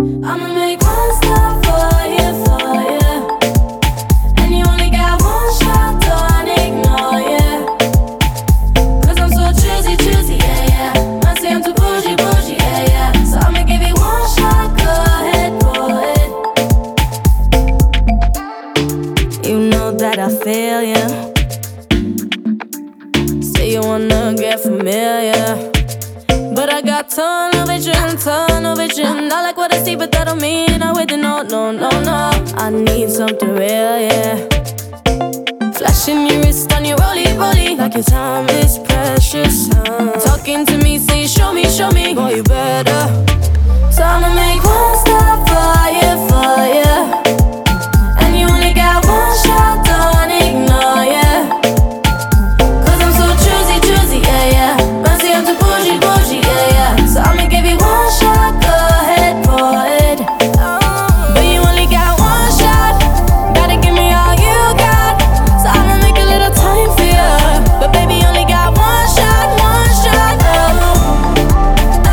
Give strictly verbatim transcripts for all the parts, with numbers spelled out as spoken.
I'ma make one stop for you, for you. And you only got one shot, don't ignore, yeah. Cause I'm so choosy, choosy, yeah, yeah. Might say I'm too bougie, bougie, yeah, yeah. So I'ma give you one shot, go ahead, for it. You know that I feel ya. Say you wanna get familiar, but I got tunnel vision, tunnel vision. I like what I see, but that don't mean I'm with it. No, no, no, no. I need something real, yeah. Flashing your wrist on your rollie, rollie, like your time is precious, huh? Talking to me, say show me, show me, boy you better. So I'ma make one stop for you, for you. And you only got one shot, don't ignore, yeah. Cause I'm so choosy, choosy, yeah, yeah. Man, say I'm too bougie, bougie, yeah, yeah. So I'ma give you one shot, go ahead, for it. But you only got one shot, gotta give me all you got. So I'ma make a little time for you. But baby, you only got one shot, one shot. Oh, oh,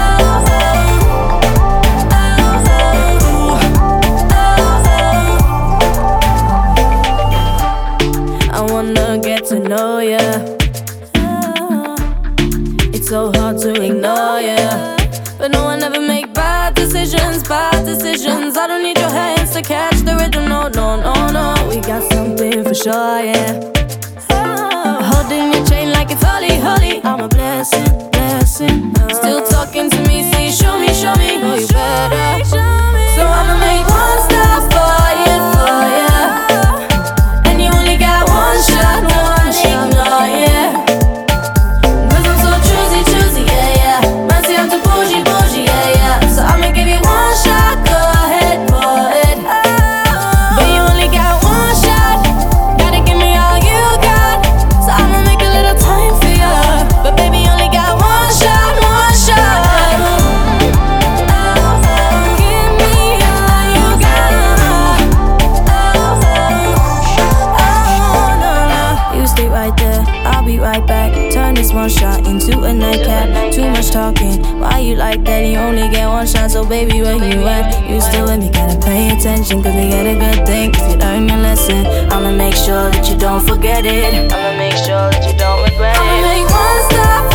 oh, oh, oh. I wanna get to know ya. It's so hard to ignore ya, but no one ever make bad decisions, bad decisions. I don't need your hands to catch the rhythm, no, no, no, no. We got something for sure, yeah. Holding your chain like it's holy, holy. I'm a blessing, blessing. Still talking to me, say show me, show me. Oh, you better. So I'ma make one stop for you, for you. And you only got one shot, one shot, no, yeah. Cause I'm so choosy, choosy, yeah, yeah. Man, say I'm too bougie, bougie, yeah, yeah. So I'ma give you one shot, go ahead, for it. But you only got one shot, gotta give me all you got. So I'ma make a little time for you. But baby, you only got one shot, one shot. Give me all you got. Oh, no, no. You stay right there, I'll be right back. Turn this one shot into a nightcap. Too much talking, why you like that? You only get one shot, so baby, where you at? You still with me, gotta pay attention, cause they get a good thing. If you learn your lesson, I'ma make sure that you don't forget it. I'ma make sure that you don't regret it. I'ma make one stop